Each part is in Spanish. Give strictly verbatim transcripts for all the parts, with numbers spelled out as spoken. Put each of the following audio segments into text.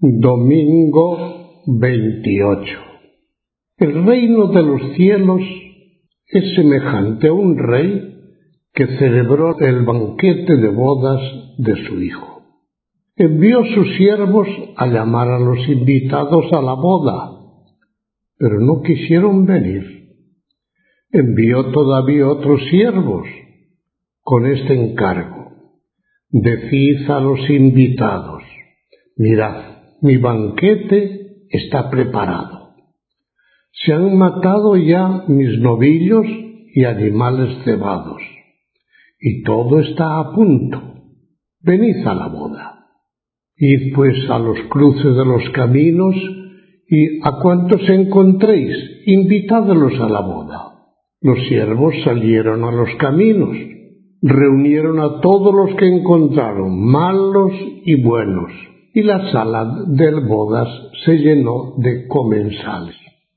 Domingo veintiocho. El reino de los cielos es semejante a un rey que celebró el banquete de bodas de su hijo. Envió sus siervos a llamar a los invitados a la boda, pero no quisieron venir. Envió todavía otros siervos con este encargo: decid a los invitados, mirad, mi banquete está preparado. Se han matado ya mis novillos y animales cebados, y todo está a punto. Venid a la boda. Id pues a los cruces de los caminos, y a cuantos encontréis, invitadlos a la boda. Los siervos salieron a los caminos, reunieron a todos los que encontraron, malos y buenos, y la sala de bodas se llenó de comensales.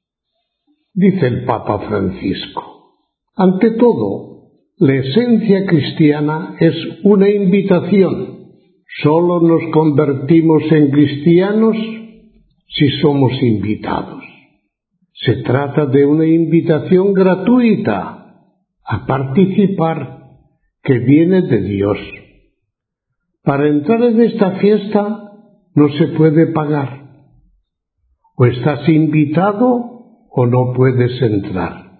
Dice el Papa Francisco: ante todo, la esencia cristiana es una invitación. Solo nos convertimos en cristianos si somos invitados. Se trata de una invitación gratuita a participar que viene de Dios. Para entrar en esta fiesta no se puede pagar. O estás invitado o no puedes entrar.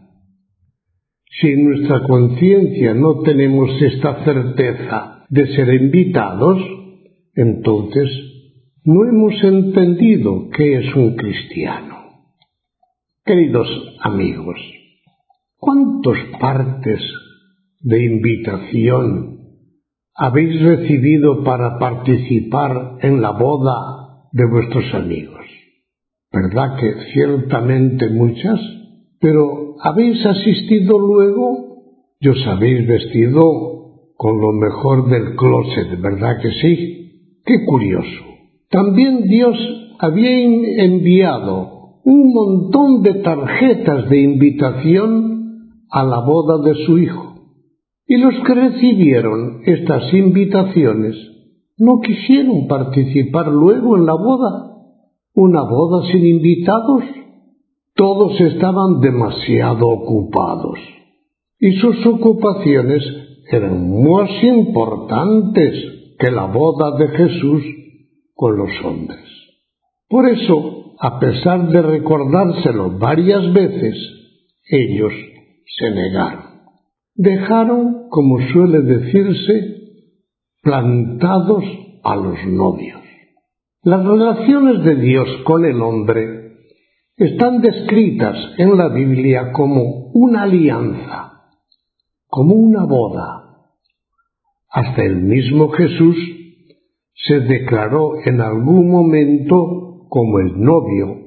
Si en nuestra conciencia no tenemos esta certeza de ser invitados, entonces no hemos entendido qué es un cristiano. Queridos amigos, ¿cuántas partes de invitación habéis recibido para participar en la boda de vuestros amigos? ¿Verdad que ciertamente muchas? Pero ¿habéis asistido luego? ¿Y os habéis vestido con lo mejor del closet, verdad que sí? ¡Qué curioso! También Dios había enviado un montón de tarjetas de invitación a la boda de su hijo. Y los que recibieron estas invitaciones no quisieron participar luego en la boda. ¿Una boda sin invitados? Todos estaban demasiado ocupados, y sus ocupaciones eran más importantes que la boda de Jesús con los hombres. Por eso, a pesar de recordárselo varias veces, ellos se negaron. Dejaron, como suele decirse, plantados a los novios. Las relaciones de Dios con el hombre están descritas en la Biblia como una alianza, como una boda. Hasta el mismo Jesús se declaró en algún momento como el novio,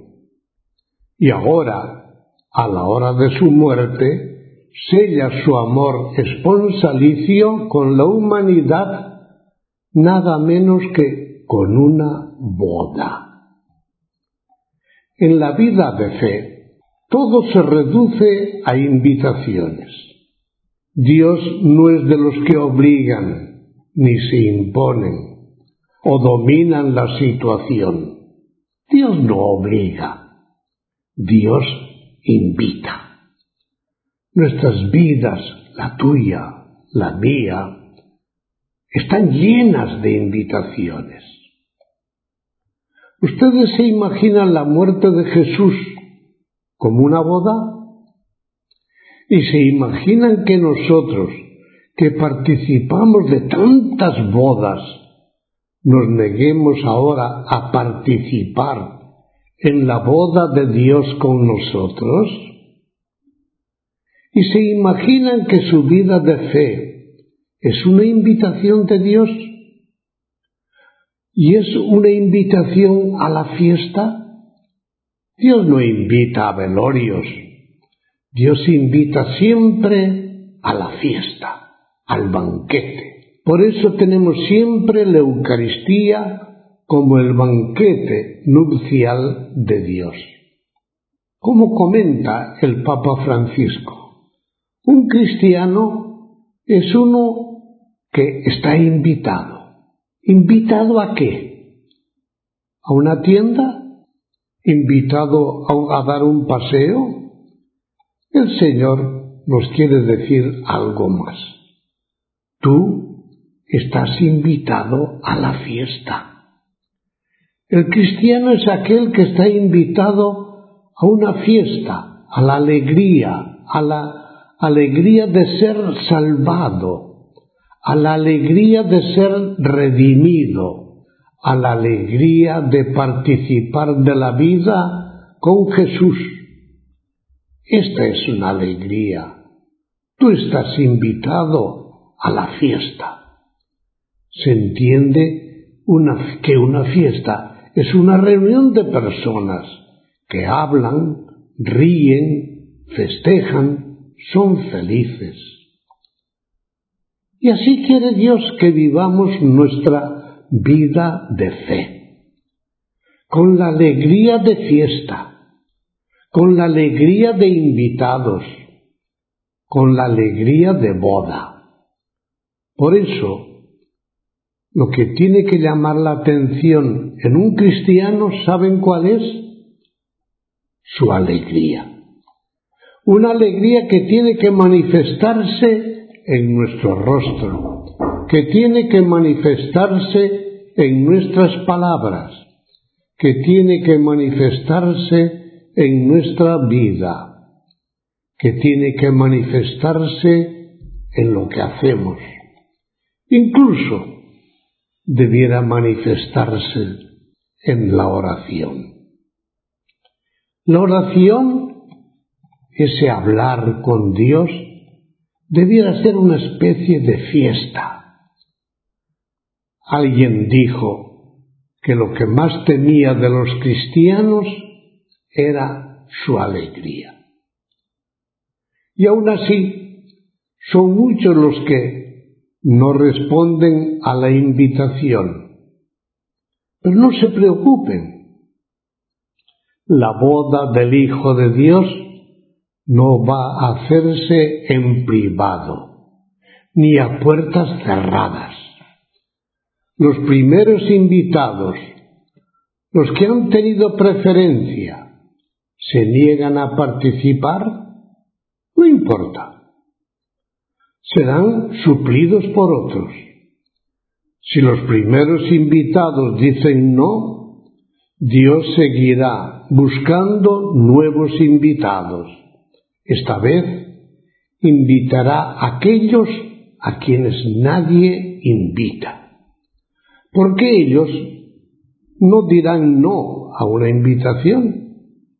y ahora, a la hora de su muerte, sella su amor esponsalicio con la humanidad, nada menos que con una boda. En la vida de fe, todo se reduce a invitaciones. Dios no es de los que obligan, ni se imponen, o dominan la situación. Dios no obliga, Dios invita. Nuestras vidas, la tuya, la mía, están llenas de invitaciones. ¿Ustedes se imaginan la muerte de Jesús como una boda? ¿Y se imaginan que nosotros, que participamos de tantas bodas, nos neguemos ahora a participar en la boda de Dios con nosotros? ¿Y se imaginan que su vida de fe es una invitación de Dios? ¿Y es una invitación a la fiesta? Dios no invita a velorios. Dios invita siempre a la fiesta, al banquete. Por eso tenemos siempre la Eucaristía como el banquete nupcial de Dios. Como comenta el Papa Francisco, un cristiano es uno que está invitado. ¿Invitado a qué? a una tienda? ¿Invitado a, a dar un paseo? El Señor nos quiere decir algo más. Tú estás invitado a la fiesta. El cristiano es aquel que está invitado a una fiesta, a la alegría, a la alegría de ser salvado, a la alegría de ser redimido, a la alegría de participar de la vida con Jesús. Esta es una alegría. Tú estás invitado a la fiesta. Se entiende una, que una fiesta es una reunión de personas que hablan, ríen, festejan, son felices. Y así quiere Dios que vivamos nuestra vida de fe, con la alegría de fiesta, con la alegría de invitados, con la alegría de boda. Por eso, lo que tiene que llamar la atención en un cristiano, ¿saben cuál es? Su alegría. Una alegría que tiene que manifestarse en nuestro rostro, que tiene que manifestarse en nuestras palabras, que tiene que manifestarse en nuestra vida, que tiene que manifestarse en lo que hacemos. Incluso debiera manifestarse en la oración. La oración, ese hablar con Dios, debiera ser una especie de fiesta. Alguien dijo que lo que más temía de los cristianos era su alegría. Y aún así, son muchos los que no responden a la invitación. Pero no se preocupen. La boda del Hijo de Dios no va a hacerse en privado, ni a puertas cerradas. Los primeros invitados, los que han tenido preferencia, se niegan a participar, no importa. Serán suplidos por otros. Si los primeros invitados dicen no, Dios seguirá buscando nuevos invitados. Esta vez invitará a aquellos a quienes nadie invita, porque ellos no dirán no a una invitación.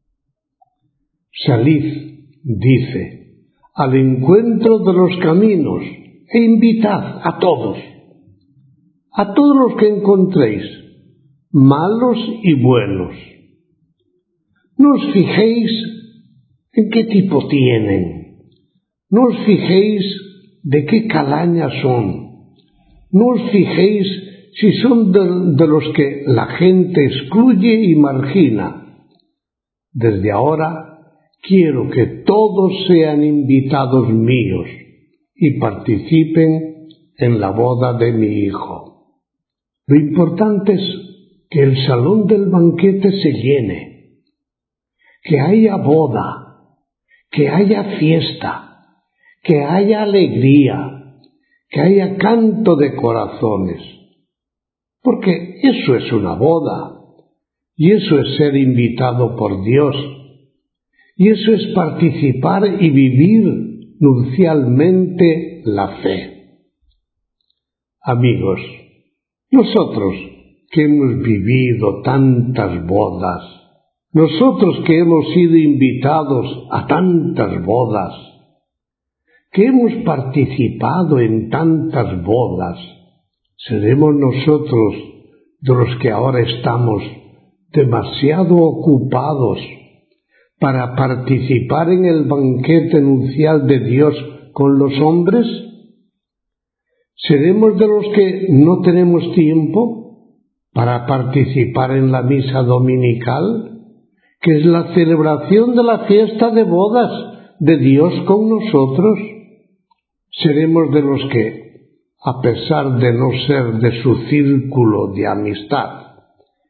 Salid, dice, al encuentro de los caminos e invitad a todos, a todos los que encontréis, malos y buenos. No os fijéis en qué tipo tienen, no os fijéis de qué calaña son, no os fijéis si son de, de los que la gente excluye y margina. Desde ahora quiero que todos sean invitados míos y participen en la boda de mi Hijo. Lo importante es que el salón del banquete se llene, que haya boda, que haya fiesta, que haya alegría, que haya canto de corazones, porque eso es una boda, y eso es ser invitado por Dios, y eso es participar y vivir nupcialmente la fe. Amigos, nosotros que hemos vivido tantas bodas, nosotros que hemos sido invitados a tantas bodas, que hemos participado en tantas bodas, ¿seremos nosotros de los que ahora estamos demasiado ocupados para participar en el banquete nupcial de Dios con los hombres? ¿Seremos de los que no tenemos tiempo para participar en la misa dominical, que es la celebración de la fiesta de bodas de Dios con nosotros? Seremos de los que, a pesar de no ser de su círculo de amistad,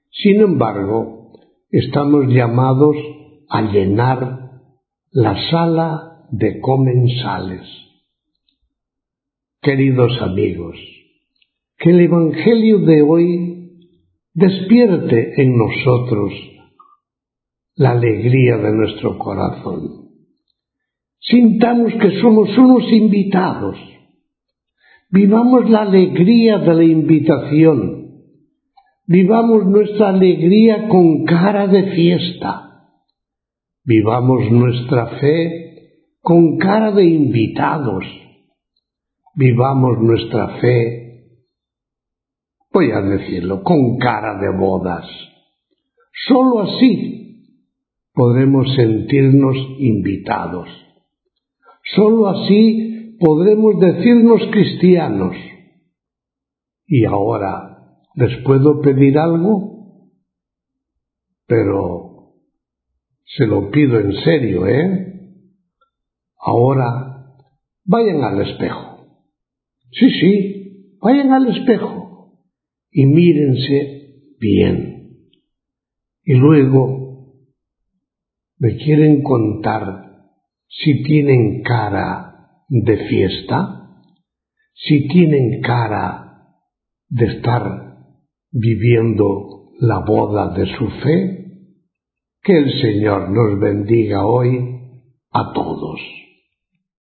Sin embargo, estamos llamados a llenar la sala de comensales. Queridos amigos, que el Evangelio de hoy despierte en nosotros la alegría de nuestro corazón. Sintamos que somos unos invitados. Vivamos la alegría de la invitación. Vivamos nuestra alegría con cara de fiesta. Vivamos nuestra fe con cara de invitados. Vivamos nuestra fe, voy a decirlo, con cara de bodas. Solo así podremos sentirnos invitados. Solo así podremos decirnos cristianos. Y ahora, ¿les puedo pedir algo? Pero se lo pido en serio, ¿eh? Ahora, vayan al espejo. Sí, sí, vayan al espejo y mírense bien. Y luego me quieren contar si tienen cara de fiesta, si tienen cara de estar viviendo la boda de su fe. Que el Señor nos bendiga hoy a todos.